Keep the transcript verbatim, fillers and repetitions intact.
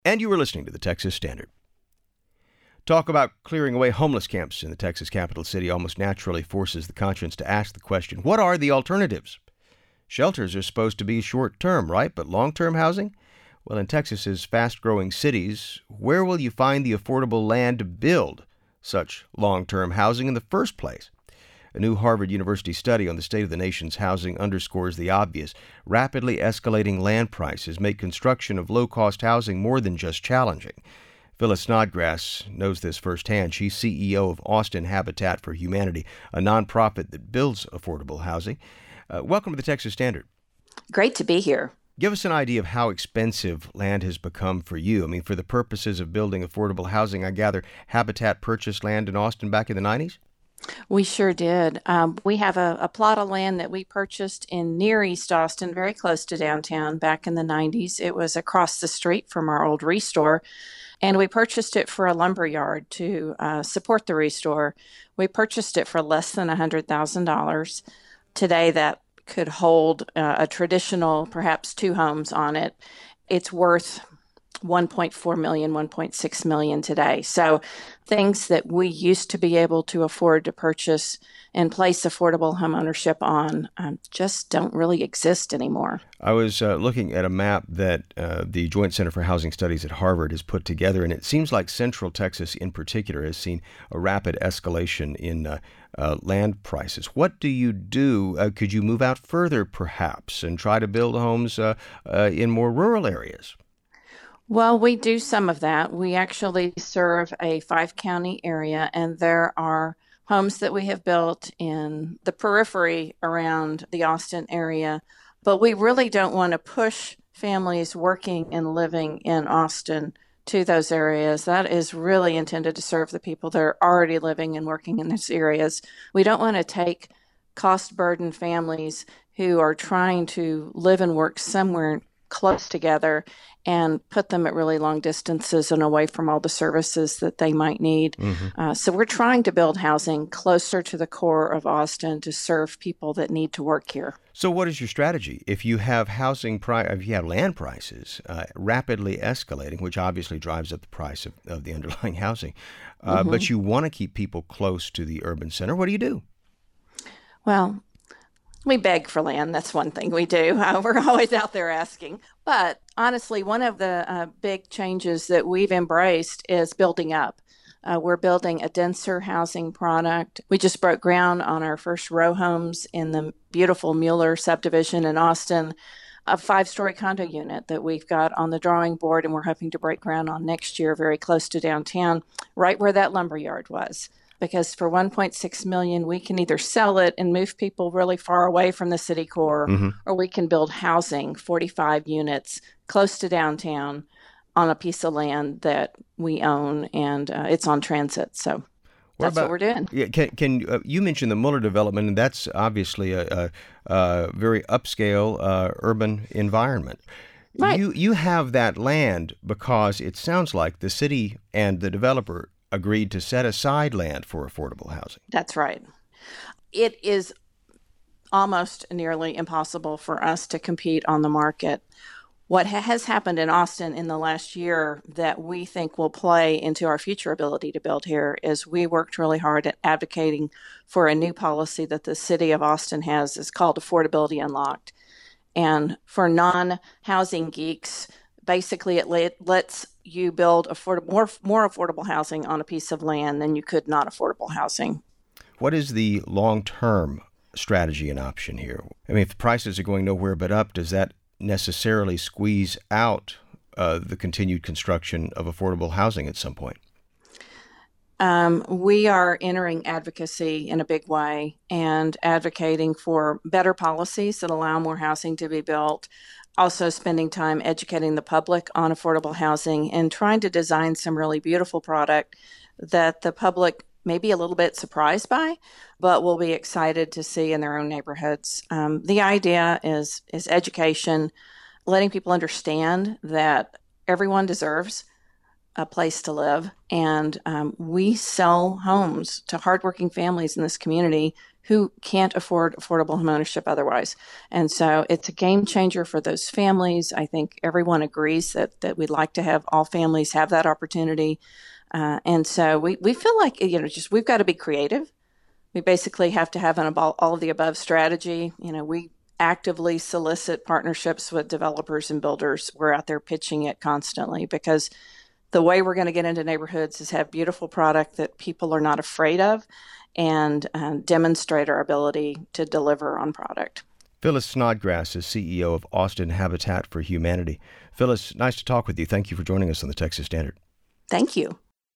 And you were listening to the Texas Standard. Talk about clearing away homeless camps in the Texas capital city almost naturally forces the conscience to ask the question, what are the alternatives? Shelters are supposed to be short-term, right? But long-term housing? Well, in Texas's fast-growing cities, where will you find the affordable land to build such long-term housing in the first place? A new Harvard University study on the state of the nation's housing underscores the obvious. Rapidly escalating land prices make construction of low-cost housing more than just challenging. Phyllis Snodgrass knows this firsthand. She's C E O of Austin Habitat for Humanity, a nonprofit that builds affordable housing. Uh, welcome to the Texas Standard. Great to be here. Give us an idea of how expensive land has become for you. I mean, for the purposes of building affordable housing, I gather Habitat purchased land in Austin back in the nineties? We sure did. Um, we have a, a plot of land that we purchased in near East Austin, very close to downtown, back in the nineties. It was across the street from our old Restore. And we purchased it for a lumber yard to uh, support the Restore. We purchased it for less than one hundred thousand dollars. Today, that could hold uh, a traditional, perhaps two homes on it. It's worth one point four million dollars, one point six million dollars today. So things that we used to be able to afford to purchase and place affordable home ownership on um, just don't really exist anymore. I was uh, looking at a map that uh, the Joint Center for Housing Studies at Harvard has put together, and it seems like Central Texas in particular has seen a rapid escalation in uh, uh, land prices. What do you do? Uh, could you move out further, perhaps, and try to build homes uh, uh, in more rural areas? Well, we do some of that. We actually serve a five-county area, and there are homes that we have built in the periphery around the Austin area. But we really don't want to push families working and living in Austin to those areas. That is really intended to serve the people that are already living and working in those areas. We don't want to take cost-burdened families who are trying to live and work somewhere close together and put them at really long distances and away from all the services that they might need. Mm-hmm. Uh, so we're trying to build housing closer to the core of Austin to serve people that need to work here. So what is your strategy? If you have housing, pri- if you have land prices uh, rapidly escalating, which obviously drives up the price of, of the underlying housing, uh, mm-hmm. but you want to keep people close to the urban center, what do you do? Well, we beg for land. That's one thing we do. Uh, we're always out there asking. But honestly, one of the uh, big changes that we've embraced is building up. Uh, we're building a denser housing product. We just broke ground on our first row homes in the beautiful Mueller subdivision in Austin, a five-story condo unit that we've got on the drawing board, and we're hoping to break ground on next year, very close to downtown, right where that lumber yard was. Because for one point six million dollars, we can either sell it and move people really far away from the city core, mm-hmm. or we can build housing, forty-five units, close to downtown on a piece of land that we own, and uh, it's on transit. So what that's about, what we're doing. Yeah, can, can uh, you mentioned the Mueller development, and that's obviously a, a, a very upscale uh, urban environment. Right. You, you have that land because it sounds like the city and the developer agreed to set aside land for affordable housing. That's right. It is almost nearly impossible for us to compete on the market. What ha- has happened in Austin in the last year that we think will play into our future ability to build here is we worked really hard at advocating for a new policy that the city of Austin has. It's called Affordability Unlocked. And for non-housing geeks, basically it let, lets you build afford- more, more affordable housing on a piece of land than you could not affordable housing. What is the long-term strategy and option here? I mean, if the prices are going nowhere but up, does that necessarily squeeze out uh, the continued construction of affordable housing at some point? Um, we are entering advocacy in a big way and advocating for better policies that allow more housing to be built. Also spending time educating the public on affordable housing and trying to design some really beautiful product that the public may be a little bit surprised by, but will be excited to see in their own neighborhoods. Um, the idea is, is education, letting people understand that everyone deserves a place to live. And um, we sell homes to hardworking families in this community who can't afford affordable homeownership otherwise. And so it's a game changer for those families. I think everyone agrees that, that we'd like to have all families have that opportunity. Uh, and so we, we feel like, you know, just we've got to be creative. We basically have to have an all, all of the above strategy. You know, we actively solicit partnerships with developers and builders. We're out there pitching it constantly because the way we're going to get into neighborhoods is have beautiful product that people are not afraid of and um, demonstrate our ability to deliver on product. Phyllis Snodgrass is C E O of Austin Habitat for Humanity. Phyllis, nice to talk with you. Thank you for joining us on the Texas Standard. Thank you.